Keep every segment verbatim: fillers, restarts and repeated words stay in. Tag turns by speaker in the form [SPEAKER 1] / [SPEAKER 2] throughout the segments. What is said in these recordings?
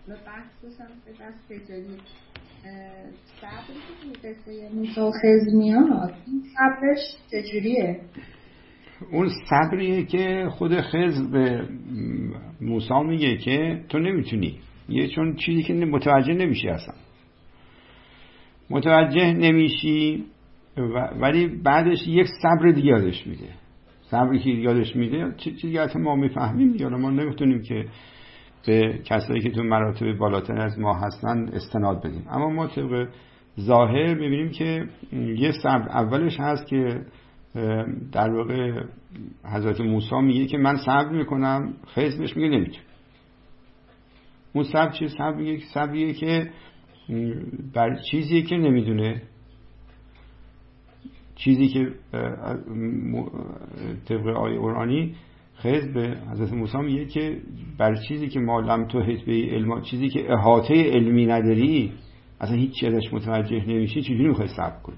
[SPEAKER 1] و بخصوصا به دست تجاری صبری که توی قصه موسی و خضر میاد، این صبرش چجوریه؟
[SPEAKER 2] اون صبریه که خود خضر به موسی میگه که تو نمیتونی، یه چون چیزی که متوجه نمیشی، اصلا متوجه نمیشی، ولی بعدش یک صبر دیگه یادش میده. صبری که یادش میده چیزی که ما میفهمیم دیگه، ما نمیتونیم که به کسایی که تو مراتب بالاتر از ما هستن استناد بدیم، اما ما طبق ظاهر میبینیم که یه صبر اولش هست که در واقع حضرت موسی میگه که من صبر میکنم، خضر بهش میگه نمیتونم. اون صبر چیه؟ صبریه صبریه که بر چیزی که نمیدونه، چیزی که طبق آیه قرآنی خضر به حضرت موسی میگه که بر چیزی که ما لم تحط به علم، چیزی که احاطه علمی نداری، اصلا هیچ چیزی ازش متوجه نمیشی، چجوری میخوای صبر کنی؟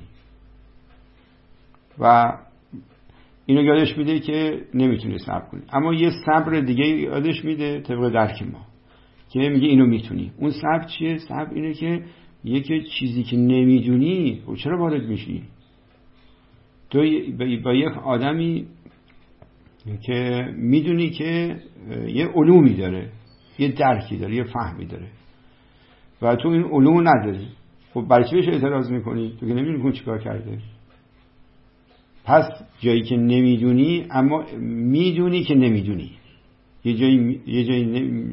[SPEAKER 2] و اینو یادش میده که نمیتونی صبر کنی. اما یه صبر دیگه یادش میده طبق درک ما که میگه اینو میتونی. اون صبر چیه؟ صبر اینه که یک چیزی که نمیدونی و چرا وارد میشی؟ تو با یک آدمی که میدونی که یه علومی داره، یه درکی داره، یه فهمی داره و تو این علوم نداری، خب برای چی بهش اعتراض میکنی؟ تو که نمیدونی که چیکار کرده. پس جایی که نمیدونی اما میدونی که نمیدونی، یه جایی یه جایی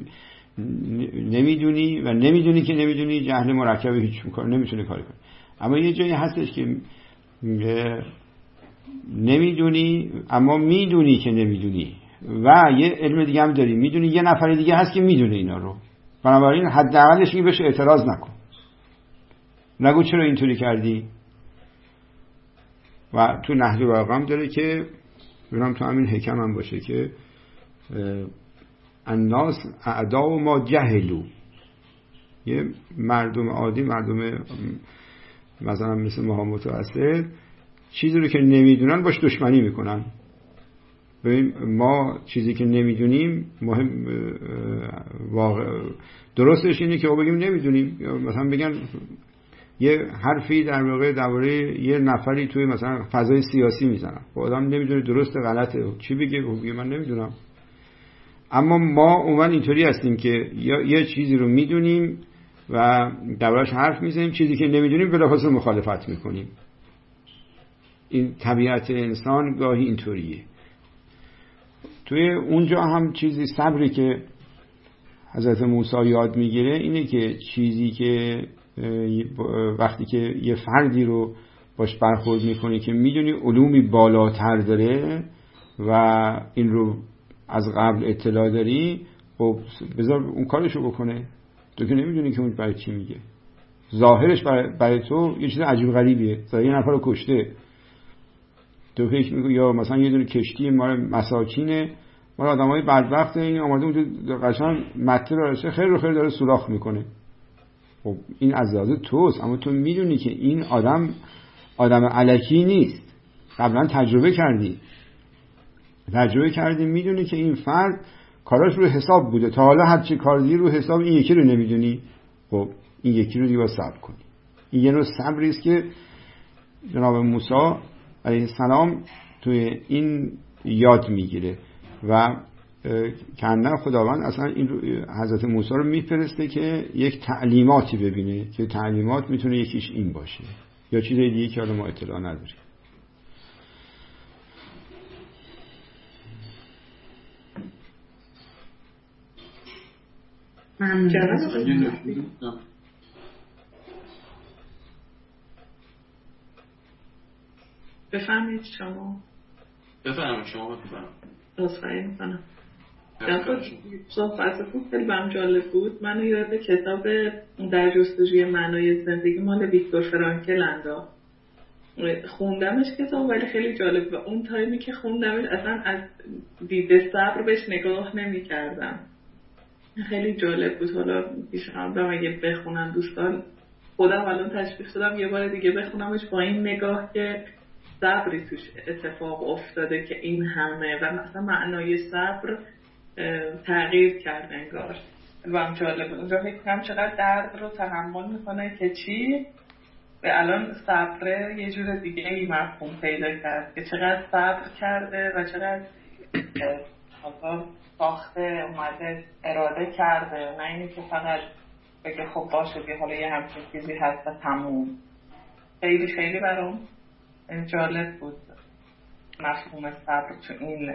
[SPEAKER 2] نمیدونی و نمیدونی که نمیدونی، جهل مرکب، هیچ کار نمیتونه کاری کنه. اما یه جایی هستش که نمیدونی اما میدونی که نمیدونی و یه علم دیگه هم داری، میدونی یه نفر دیگه هست که میدونه اینا رو، بنابراین حداقلش میگه بهش اعتراض نکن، نگو چرا اینطوری کردی. و تو نهج البلاغه هم داره که ببینم تو همین حکم هم باشه که الناس اعداء ما جهلوا، یه مردم عادی، مردم مثلا مثل ما متوسط، چیزی رو که نمیدونن باش دشمنی میکنن. ببین ما چیزی که نمیدونیم مهم واقع درستش اینه که بگیم نمیدونیم، مثلا بگن یه حرفی در واقع درباره یه نفری توی مثلا فضای سیاسی میزنن، خب آدم نمیدونه درست غلطه چی بگه، بگه من نمیدونم. اما ما عموما اینطوری هستیم که یا یه چیزی رو میدونیم و دربارش حرف میزنیم، چیزی که نمیدونیم بلافاصله مخالفت میکنیم. این طبیعت انسان گاهی اینطوریه. توی اونجا هم چیزی صبری که حضرت موسی یاد میگیره اینه که چیزی که وقتی که یه فردی رو باش برخورد میکنی که میدونی علومی بالاتر داره و این رو از قبل اطلاع داری، خب بذار اون کارشو بکنه. تو که نمیدونی که اون برای چی میگه، ظاهرش برای, برای تو یه چیز عجیب غریبیه، مثلا یه نفر رو کشته، تو فکر میکنی یا مثلا یه دونه کشتی مال مساکینه، مال آدمای بدبخت، این اومده اونجا قشنگ مته رو خیر رو خیر داره سوراخ میکنه. خب این از لحاظ توست، اما تو میدونی که این آدم آدم الکی نیست، قبلا تجربه کردی تجربه کردی میدونی که این فرد کاراش رو حساب بوده، تا حالا هر چی کار دیگه رو حساب، این یکی رو نمیدونی. خب این یکی رو دیگه صبر کنی. این یه نوع صبری است که جناب موسی علیه السلام توی این یاد میگیره و کندن خداوند اصلا این حضرت موسی رو میفرسته که یک تعلیماتی ببینه که تعلیمات میتونه یکیش این باشه یا چیز دیگه که حالا ما اطلاع نداریم.
[SPEAKER 3] بفهمید شما
[SPEAKER 4] بفهمید شما بفهمید
[SPEAKER 3] اصخایی میکنم صحبتتون خیلی برام جالب بود. منو یاد کتاب در جستجوی معنای زندگی مال ویکتور فرانکل انداخت. خوندمش کتاب ولی خیلی جالب و اون تایمی که خوندمش اصلا از دید صبر بهش نگاه نمی کردم. خیلی جالب بود. حالا پیشنهادم اگه بخونن دوستان، خودم الان تشویق شدم یه بار دیگه بخونمش با این نگاه که صبری توش اتفاق افتاده که این همه و مثلا معنای صبر تغییر کرد انگار. و هم جالب اونجا فکر کنم چقدر درد رو تحمل میکنه که چی و الان صبر یه جور دیگه ای مفهوم پیدا کرد که چقدر صبر کرده و چقدر حالا ساخته اومده اراده کرده، نه اینی که فقط بگه خب باشه که حالا یه همچین چیزی هست و تموم. خیلی خیلی برام جالب بود مفهوم صبر تو این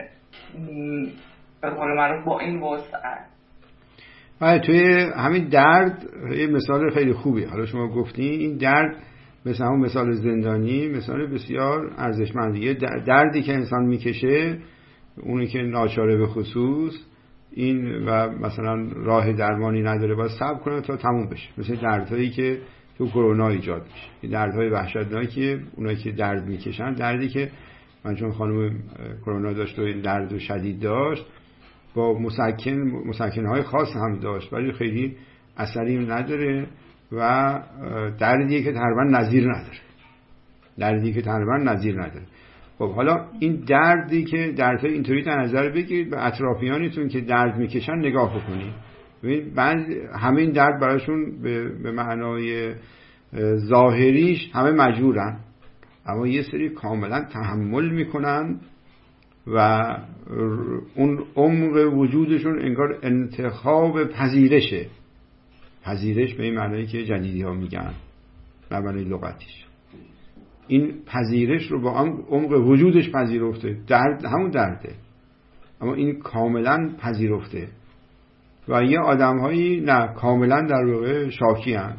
[SPEAKER 3] به قول معروف با این وسعت.
[SPEAKER 2] آره توی همین درد یه مثال خیلی خوبی حالا شما گفتی، این درد مثل همون مثال زندانی مثال بسیار ارزشمندیه. دردی که انسان میکشه اونی که ناچاره به خصوص این و مثلا راه درمانی نداره باید صبر کنه تا تموم بشه، مثل دردهایی که تو کرونا ایجاد میشه، این دردهای وحشتناکیه. اونایی که درد میکشن، دردی که من چون خانم کرونا داشت و این درد شدید داشت با مسکن مسکنهای خاص هم داشت ولی خیلی اثری نداره و دردیه که تقریبا نظیر نداره دردی که تقریبا نظیر نداره. خب حالا این دردی که دردهای اینطوری در نظر بگیرید به اطرافیانتون که درد میکشن نگاه بکنید، ببینید بعد همین درد براشون به, به معنای ظاهریش همه مجبورن، اما یه سری کاملا تحمل میکنن و اون عمق وجودشون انگار انتخاب پذیرشه. پذیرش به این معنایی که جدیدی ها میگن به معنی لغتیش، این پذیرش رو با عمق وجودش پذیرفته. درد همون درده اما این کاملا پذیرفته. و یه آدم هایی نه کاملا در واقع شاکی هن.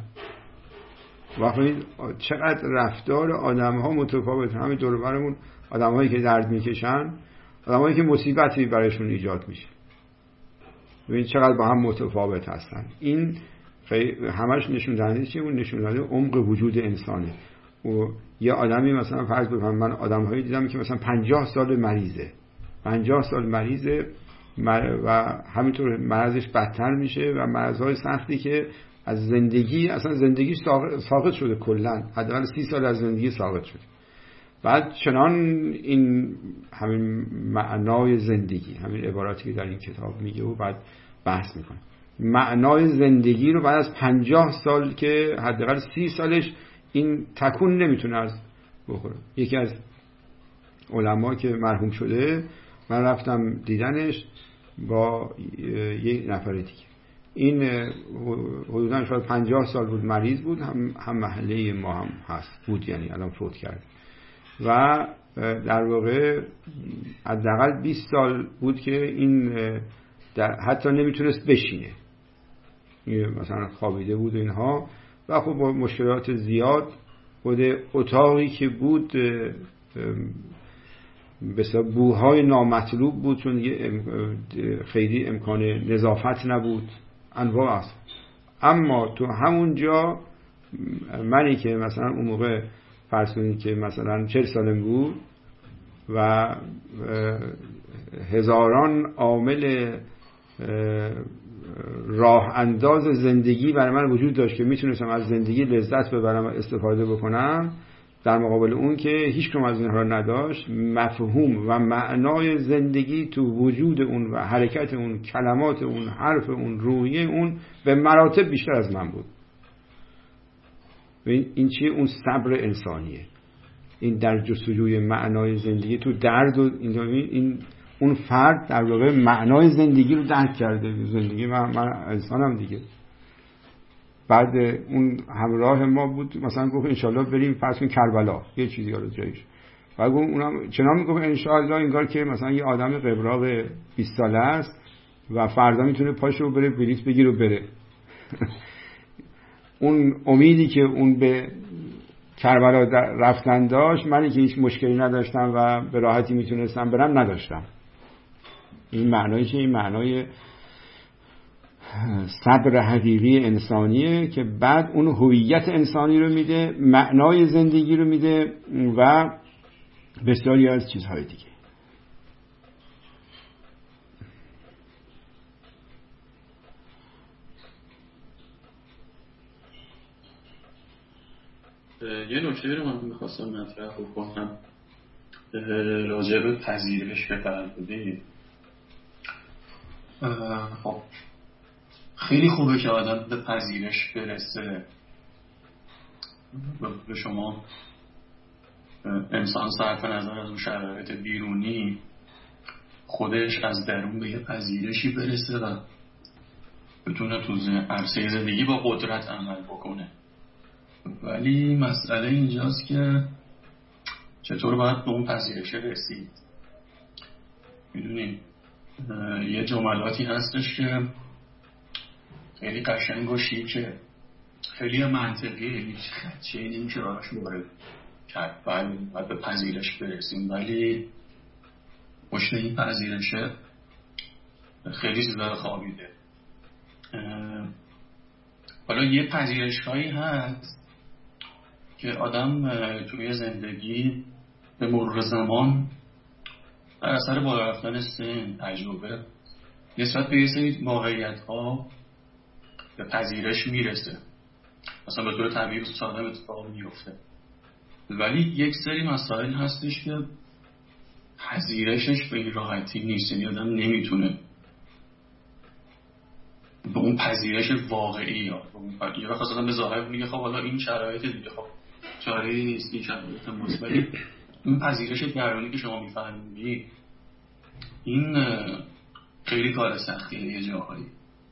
[SPEAKER 2] و چقدر رفتار آدم ها متفاوت. همین دور و برمون آدم هایی که درد میکشن، آدم هایی که مصیبتی برایشون ایجاد میشه، ببین چقدر با هم متفاوت هستن. این همش نشون دهنده چیه؟ اون نشون دهنده عمق وجود انسانه. و یه آدمی مثلا فرض بکنم من آدم هایی دیدم که مثلا پنجاه سال مریضه پنجاه سال مریضه و همینطور مرضش بدتر میشه و مرضهای سختی که از زندگی اصلا زندگی ساقط شده، کلا حداقل سی سال از زندگی ساقط شده. بعد چنان این همین معنای زندگی، همین عباراتی که در این کتاب میگه و بعد بحث میکنه، معنای زندگی رو بعد از پنجاه سال که حداقل سی سالش این تکون نمیتونه از بخوره. یکی از علما که مرحوم شده من رفتم دیدنش با یک نفر دیگه، این حدودا شاید پنجاه سال بود مریض بود، هم, هم محله ما هم هست بود، یعنی الان فوت کرد و در واقع حداقل بیست سال بود که این حتی نمیتونست بشینه، مثلا خوابیده بود اینها و خب با مشکلات زیاد بود. اتاقی که بود بسیار بوهای نامطلوب بود چون خیلی امکان نظافت نبود، انواع است. اما تو همون جا منی که مثلا اون موقع فرسونی که مثلا چهل سالم بود و هزاران عامل راه انداز زندگی برای من وجود داشت که میتونستم از زندگی لذت ببرم و استفاده بکنم، در مقابل اون که هیچ کدوم از اینها نداشت، مفهوم و معنای زندگی تو وجود اون و حرکت اون، کلمات اون، حرف اون، روحیه اون به مراتب بیشتر از من بود. این چیه؟ اون صبر انسانیه. این در جستجوی معنای زندگی تو درد و این اون فرد در واقع معنای زندگی رو درک کرده. زندگی من, من انسانم دیگه. بعد اون همراه ما بود مثلا گفت انشالله بریم فرض کن کربلا یه چیزی رو جایش، و گفت اونم چنان میگفت انشالله انگار که مثلا یه آدم قبراق بیست ساله است و فردا میتونه پاشو بره بلیط بگیره و بره. اون امیدی که اون به کربلا رفتن داشت، منی که هیچ مشکلی نداشتم و به راحتی میتونستم برم نداشتم. این معنایی که این معنای صبر حقیقی انسانیه که بعد اون هویت انسانی رو میده، معنای زندگی رو میده و بسیاری از چیزهای دیگه.
[SPEAKER 4] یه نکته رو من میخواستم مطرح بکنم راجع به پذیرش که فرمودید. خب خیلی خوبه که آدم به پذیرش برسه. به شما انسان صرف نظر از اون شرایط بیرونی خودش از درون به یه پذیرشی برسه و بتونه تو عرصه زندگی با قدرت عمل بکنه. ولی مسئله اینجاست که چطور باید به اون پذیرش رسید. میدونین یه جملاتی هستش که خیلی قشنگ و شیکه، خیلی منطقیه، هیچ خدشه این این که راش مورد کرد باید, باید به پذیرش برسیم، ولی پشت این پذیرشه خیلی چیزا خوابیده. حالا یه پذیرش هایی هست که آدم توی زندگی به مرور زمان در اثر بالا رفتن سن، تجربه، نسبت به یه سری واقعیت ها به پذیرش میرسه، مثلا به طور طبیعی ساده اتفاق میفته. ولی یک سری مسائل هستش که پذیرشش به این راحتی نیست، یعنی آدم نمیتونه به اون پذیرش واقعی یا یه وقت اصلا به ظاهر میگه خب حالا این شرایط دیگه، خب چاره‌ای نیست، این شرایط مثبتی. این پذیرش درونی که شما میفهمید این خیلی کار سختیه. یه جاهایی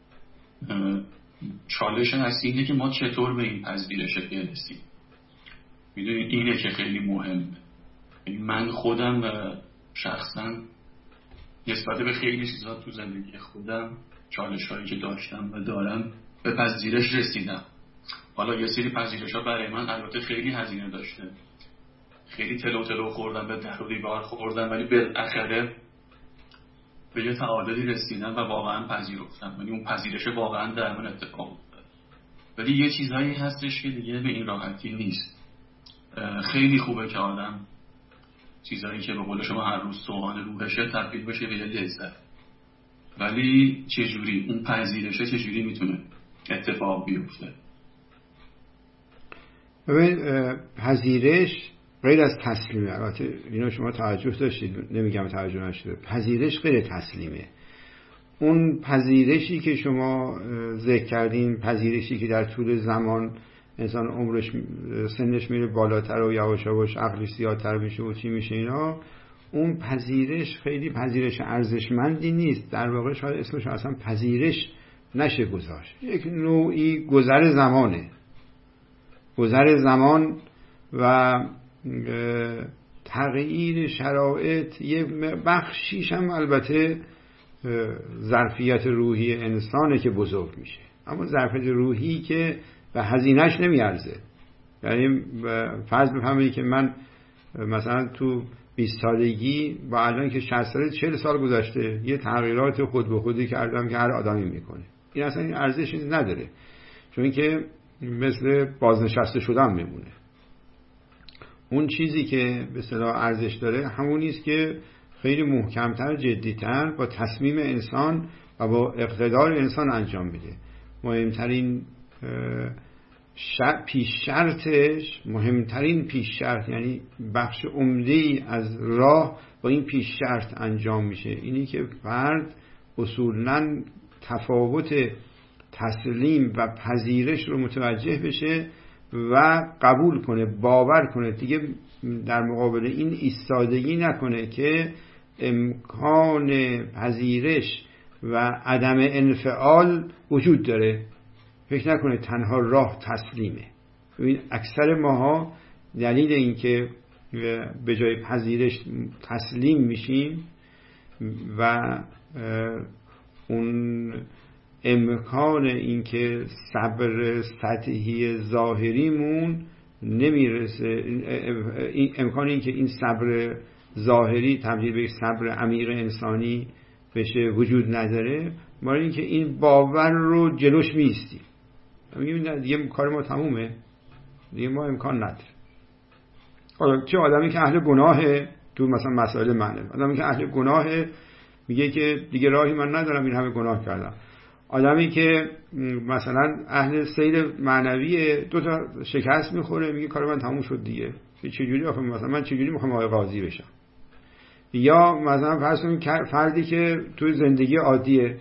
[SPEAKER 4] چالش هست اینه که ما چطور به این پذیرش برسیم. میدونید اینه که خیلی مهمه. من خودم شخصا نسبت به خیلی چیزا تو زندگی خودم چالش هایی که داشتم و دارم به پذیرش رسیدم. حالا یه سری پذیرش ها برای من البته خیلی هزینه داشته، خیلی تلو تلو خوردم، به در و دیوار خوردم، ولی بالاخره به یه تعادلی رسیدم و واقعا پذیرفتم، یعنی اون پذیرش واقعا در من اتفاق افتاد. ولی یه چیزایی هستش که دیگه به این راحتی نیست. خیلی خوبه که آدم چیزایی که به قول شما هر روز سوهان روحشه تبدیل بشه به لذت، ولی چجوری اون پذیرشه چجوری میتونه اتفاق بیفته؟
[SPEAKER 2] ببین پذیرش غیر از تسلیمه. البته اینو شما توجه داشتید، نمیگم توجه نشده. پذیرش غیر تسلیمه. اون پذیرشی که شما ذکر کردین، پذیرشی که در طول زمان انسان عمرش سنش میره بالاتر و یواش یواش عقلش زیادتر میشه و چی میشه اینا، اون پذیرش خیلی پذیرش ارزشمندی نیست. در واقع شاید اسمش اصلا پذیرش نشه گذاشت. یک نوعی گذر زمانه، گذر زمان و تغییر شرایط. یه بخشیش هم البته ظرفیت روحی انسانه که بزرگ میشه، اما ظرفیت روحی که به هزینهش نمیارزه. یعنی فرض بفرمایید که من مثلا تو بیست سالگی با الان که شصت سال چهل سال گذشته یه تغییرات خود به خودی کردم که هر آدمی میکنه. این اصلا این ارزشی نداره، چون که مثل بازنشسته شدن میمونه. اون چیزی که به اصطلاح ارزش داره همونی است که خیلی محکمتر، جدیتر با تصمیم انسان و با اقتدار انسان انجام میده. مهمترین پیش شرطش، مهمترین پیش شرط، یعنی بخش عمده‌ای از راه با این پیش شرط انجام میشه. اینی که فرد اصولاً تفاوت تسلیم و پذیرش رو متوجه بشه و قبول کنه، باور کنه، دیگه در مقابل این ایستادگی نکنه که امکان پذیرش و عدم انفعال وجود داره. فکر نکنه تنها راه تسلیمه. ببین اکثر ماها دلیل این که به جای پذیرش تسلیم میشیم و اون امکان این که صبر سطحی ظاهریمون نمیرسه، امکان این که این صبر ظاهری تبدیل به صبر عمیق انسانی بشه وجود نداره. برای اینکه این باور رو جلوش میستیم، میگیم دیگه کار ما تمومه، دیگه ما امکان نداره. حالا چه آدمی که اهل گناهه، تو مثلا مسائل معنی، آدمی که اهل گناهه میگه که دیگه راهی من ندارم، این همه گناه کردم. آدمی که مثلا اهل سیر معنویه، دو تا شکست میخوره میگه کار من تموم شد دیگه، چجوری آخه مثلا من چجوری میخوام آقای قاضی بشم؟ یا مثلا فرض کنید فردی که توی زندگی عادیه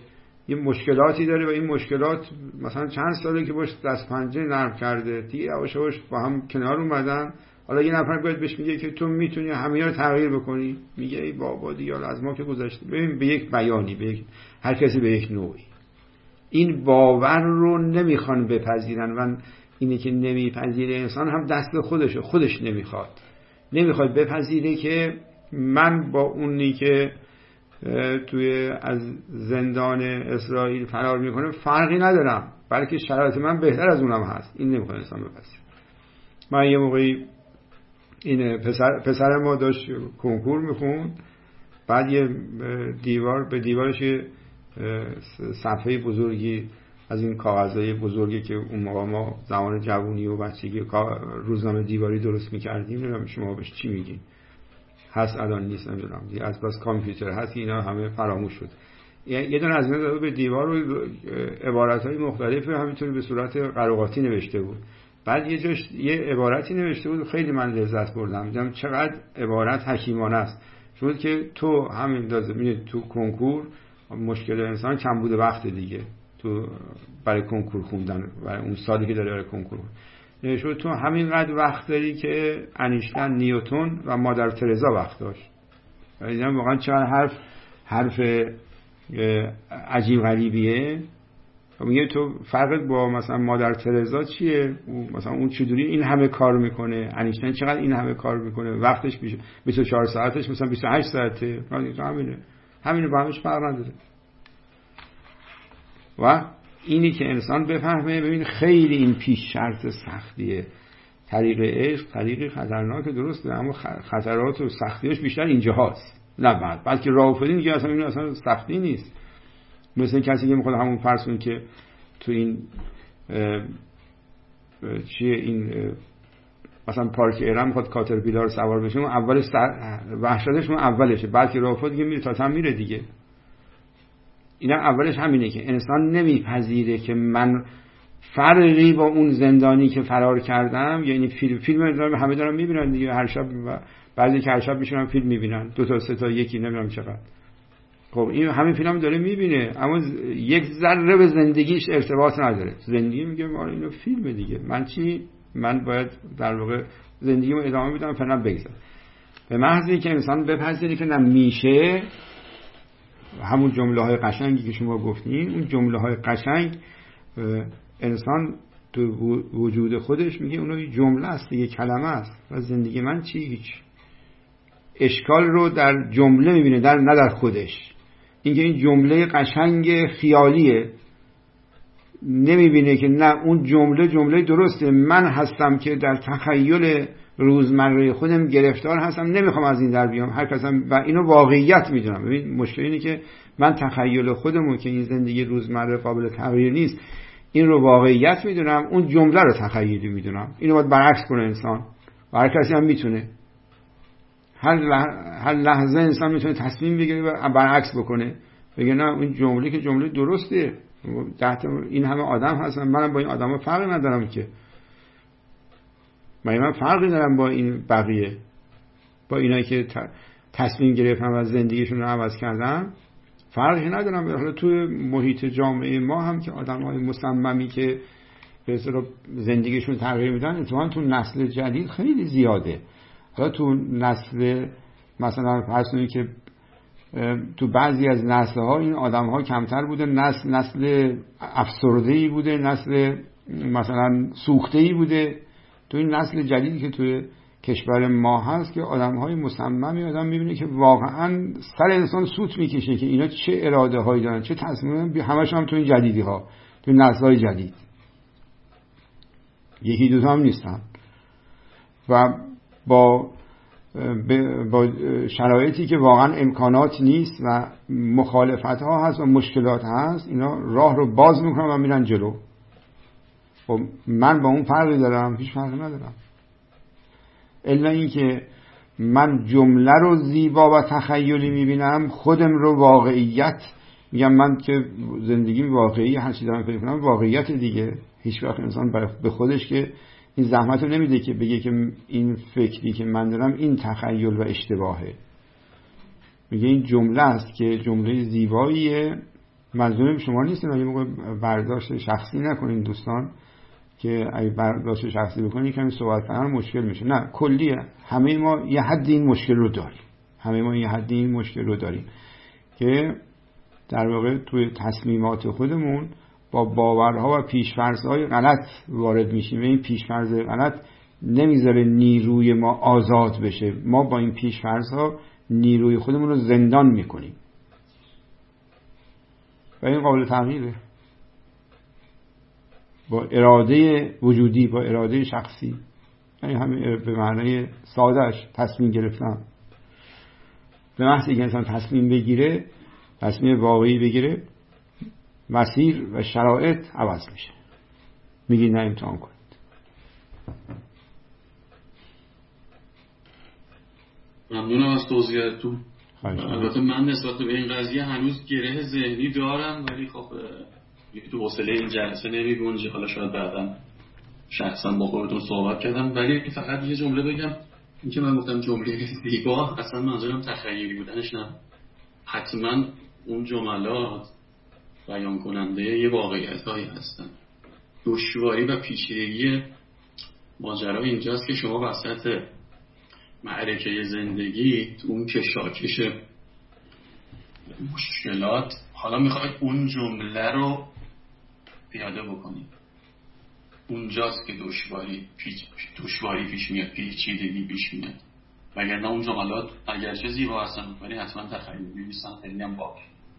[SPEAKER 2] یه مشکلاتی داره و این مشکلات مثلا چند ساله که باش دست پنجه نرم کرده، دیگه یواش یواش با هم کنار اومدن. حالا یه نفر باید بهش میگه که تو میتونی همه رو تغییر بکنی، میگه ای بابا دیگه از ما که گذشته. ببین به یک بیانی، به یک هر کسی به یک نوعی این باور رو نمیخوان بپذیرن و اینه که نمیپذیره انسان هم دست خودشه، خودش نمیخواد نمیخواد بپذیره که من با اونی که توی از زندان اسرائیل فرار میکنه فرقی ندارم، بلکه شرایط من بهتر از اونم هست. این نمیخواد انسان بپذیره. من یه موقعی این پسر, پسر ما داشت کنکور میخوند، بعد یه دیوار به دیوارش یه صفحه بزرگی از این کاغذهای بزرگی که اون موقع ما زمان جوونی و بچگی روزنامه دیواری درست میکردیم، نمیدونم شما بهش چی میگین، هست الان نیست نمیدونم دیگه، از بس کامپیوتر هست، اینا همه فراموش شد. یه دونه از اینا به دیوار رو عبارتهای مختلف همینطوری به صورت قراقاتی نوشته بود. بعد یه جاش یه عبارتی نوشته بود خیلی من لذت بردم، دیدم چقدر عبارت حکیمانه است. چون که تو همین دازه می‌بینید تو کنکور مشکل انسان کم بوده وقت دیگه، تو برای کنکور خوندن برای اون سالی که داره برای کنکور نشود تو همینقدر وقت داری که انیشتن، نیوتن و مادر ترزا وقت داشت. دیدم واقعا چقدر حرف حرف عجیب غریبیه. میگه تو فرقت با مثلا مادر ترزا چیه؟ مثلا اون چجوری این همه کار میکنه، انیشتین چقدر این همه کار میکنه، وقتش بیشه بیست و چهار ساعتش مثلا بیست و هشت ساعته، همینه همینه با همش فرق نداره. و اینی که انسان بفهمه، ببین خیلی این پیش شرط سختیه. طریق عشق طریق خطرناک درسته، اما خطرات و سختیش بیشتر اینجا هاست، نه بعد بعد که راه افتادین دیگه اصلا این اصلا سختی نیست. مثل کسی که میخواد همون فرسون که تو این چیه این مثلا پارک ایران میخواد کاترپیلار سوار بشه، اون اولش وحشتش اون اولشه، بعد که راه افتاد دیگه میره تا تم میره دیگه. اینا اولش همینه که انسان نمیپذیره که من فرقی با اون زندانی که فرار کردم، یعنی فیلم فیلم دارم همه دارن میبینن دیگه، هر شب بعضی که هر شب میشونن فیلم میبینن، دو تا سه تا یکی نمیدونم چقدر. خب این همین فیلم داره میبینه اما یک ذره به زندگیش ارتباط نداره. زندگی میگه ما اینو فیلم دیگه، من چی؟ من باید در واقع زندگیمو ادامه بدم فعلا بگذار. به محض اینکه انسان بپذیره که نه میشه، همون جمله های قشنگی که شما گفتین، اون جمله های قشنگ انسان تو وجود خودش میگه اونو یه جمله است، یه کلمه است. و زندگی من چی؟ هیچ. اشکال رو در جمله میبینه، در نه در خودش. اینکه این جمله قشنگ خیالیه، نمیبینه که نه اون جمله جمله درسته. من هستم که در تخیل روزمره خودم گرفتار هستم، نمیخوام از این در بیام. هر کسم و اینو واقعیت میدونم. ببین مشکل اینه که من تخیل خودمو که این زندگی روزمره قابل تغییر نیست، این رو واقعیت میدونم، اون جمله رو تخیلی میدونم. اینو باید برعکس کنه انسان و هر کسی هم میتونه. هر لح... هر لحظه انسان میتونه تصمیم بگیره و برعکس بکنه، بگه نه این جمله که جمله درسته، تحت این همه آدم هستن، منم با این آدما فرقی ندارم که، من من فرقی ندارم با این بقیه، با اینایی که تصمیم گرفتن و زندگیشون رو عوض کردن فرقی ندارم. حالا توی محیط جامعه ما هم که آدم‌های مصممی که به اصطلاح زندگیشون تغییر میدن، اتفاقا تو نسل جدید خیلی زیاده. حالا تو نسل مثلا فرض کنید که تو بعضی از نسل‌ها این آدم‌ها کمتر بوده، نسل نسل افسرده‌ای بوده، نسل مثلا سوخته‌ای بوده. تو این نسل جدیدی که توی کشور ما هست که آدم‌های مصممی، آدم می‌بینه که واقعاً سر انسان سوت می‌کشه که اینا چه اراده‌هایی دارن، چه تصمیمی، همش هم تو این جدیدی‌ها، تو نسل‌های جدید، یکی دو تا هم نیستن. و با با شرایطی که واقعا امکانات نیست و مخالفت ها هست و مشکلات هست، اینا راه رو باز میکنن و میرن جلو. خب من با اون فرقی دارم؟ هیچ فرقی ندارم، الا این که من جمله رو زیبا و تخیلی میبینم، خودم رو واقعیت میگم. من که زندگیم واقعی، هر چیزی دارم فکر کنم واقعیت دیگه. هیچ وقت انسان به خودش که این زحمت رو نمیده که بگه که این فکری که من دارم این تخیل و اشتباهه. میگه این جمله است که جمله زیباییه منظورم شما نیست، اگه موقع برداشت شخصی نکنین دوستان، که اگه برداشت شخصی بکنین کمی صحبت کردن مشکل میشه. نه، کلیه همه ما یه حد این مشکل رو داریم، همه ما یه حد این مشکل رو داریم که در واقع توی تصمیمات خودمون با باورها و پیش‌فرض‌های غلط وارد میشیم و این پیش‌فرض غلط نمیذاره نیروی ما آزاد بشه. ما با این پیش‌فرض‌ها نیروی خودمون رو زندان میکنیم و این قابل تغییره. با اراده وجودی، با اراده شخصی، یعنی همین به معنای سادهش تصمیم گرفتن. به محض اینکه انسان تصمیم بگیره، تصمیم واقعی بگیره، مسیر و شرایط عوض میشه. میگی نه امتحان کنید.
[SPEAKER 4] ممنونم از توضیحتون. البته من نسبت به این قضیه هنوز گره ذهنی دارم، ولی خب تو حوصله این جلسه نمیگنجه. حالا شاید بعدا شخصا با خودتون صحبت کردم، ولی فقط یه جمله بگم. این که من گفتم جمله زیبا، اصلا منظورم تخیلی بودنش نه. حتما اون جملات بیان کننده یه واقعیت هایی هستن. دشواری و پیچیدگی ماجرا اینجاست که شما وسط معرکه زندگی، اون کشاکش مشکلات، حالا میخواید اون جمله رو پیاده بکنید. اونجاست که دشواری پیچ دشواری پیش میاد، پیچیدگی پیش میاد. وگرنه اون جملات اگرچه زیبا هستن ولی حتما تخیلی نیستن، خیلی هم باک.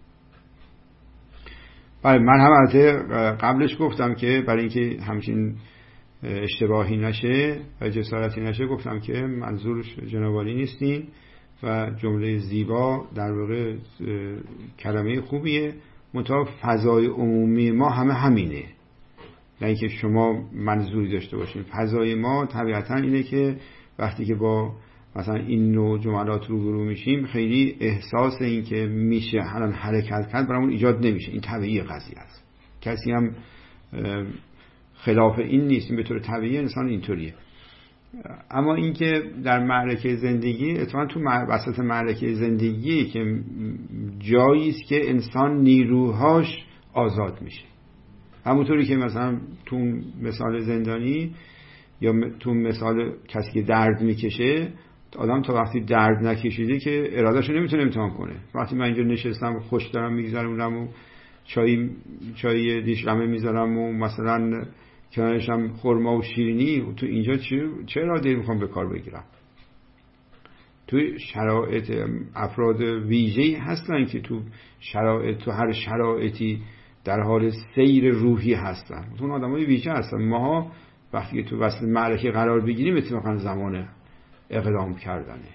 [SPEAKER 2] بله، من هم البته قبلش گفتم که برای اینکه همچین اشتباهی نشه و جسارتی نشه، گفتم که منظور جناب عالی نیستین و جمله زیبا در واقع کلمه خوبیه، منتها فضای عمومی ما همه همینه، نه اینکه شما منظوری داشته باشین. فضای ما طبیعتا اینه که وقتی که با مثلا این نوع جملات روبرو میشیم، خیلی احساس این که میشه الان حرکت کرد برامون ایجاد نمیشه. این طبیعی قضیه است، کسی هم خلاف این نیست، این به طور طبیعی انسان اینطوریه. اما اینکه در معرکه زندگی، اتفاقا تو وسط معرکه زندگی که جایی است که انسان نیروهاش آزاد میشه، همونطوری که مثلا تو مثال زندانی یا تو مثال کسی که درد میکشه، آدم تا وقتی درد نکشیده که ارادهشو نمیتونه امتحان کنه. وقتی من اینجا نشستم خوش دارم میگذرونم و چای چای دیشرمه میذارم و مثلا کنارش هم خرما و شیرینی، تو اینجا چه چه اراده‌ای میخوام به کار بگیرم؟ توی شرایط افراد ویژه‌ای هستن که تو شرایط تو هر شرایطی در حال سیر روحی هستن. اون آدمای ویژه هستن. ماها وقتی که تو وسط معرکه قرار بگیریم اتفاقا زمان اقدام کردنه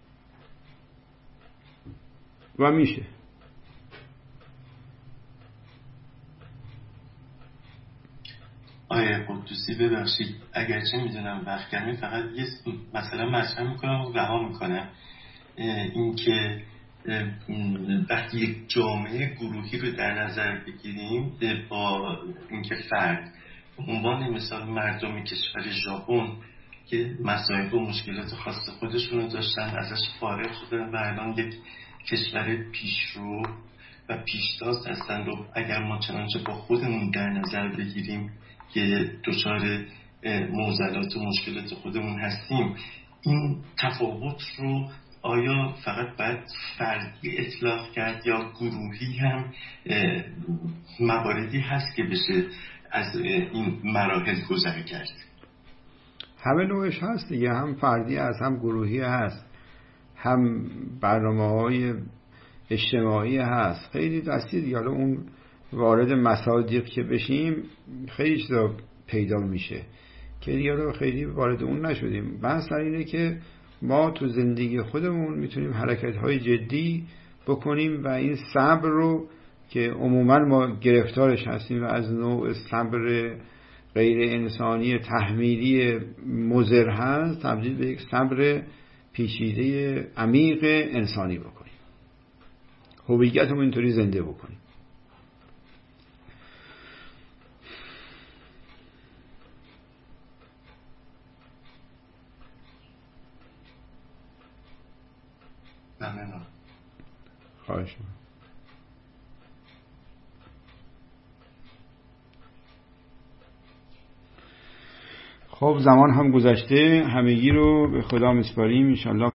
[SPEAKER 2] و میشه.
[SPEAKER 5] آیه قدوسی ببخشید اگرچه میدونم وقت کمی، فقط یه مثلا مطرح میکنم و رها میکنم. این که وقتی یک جامعه گروهی رو در نظر بگیریم، با اینکه فرد به عنوان مثال مردم کشور ژاپن که مصائب و مشکلات خاص خودشون رو داشتن، ازش فارغ شدن و الان یک کشور پیشرو و پیشتاز هستن، رو اگر ما چنانچه با خودمون در نظر بگیریم که دچار معضلات و مشکلات خودمون هستیم، این تفاوت رو آیا فقط باید فردی اطلاق کرد یا گروهی هم مواردی هست که بشه از این مراحل گذر کرد؟
[SPEAKER 2] همه نوعش هست دیگه، هم فردی هست هم گروهی هست، هم برنامه‌های اجتماعی هست، خیلی دستی دیگه. حالا اون وارد مصادیق که بشیم خیلی چیزا پیدا میشه که دیگه رو خیلی وارد اون نشدیم. بحث سر اینه که ما تو زندگی خودمون میتونیم حرکت‌های جدی بکنیم و این صبر رو که عموما ما گرفتارش هستیم و از نوع صبر غیر انسانی تحمیلی مضر هست، تبدیل به یک صبر پیچیده عمیق انسانی بکنیم، هویتمون اینطوری زنده بکنیم.
[SPEAKER 5] ممنونم.
[SPEAKER 2] خواهش می‌کنم. خب زمان هم گذشته، همگی رو به خدا میسپاریم. ان شاءالله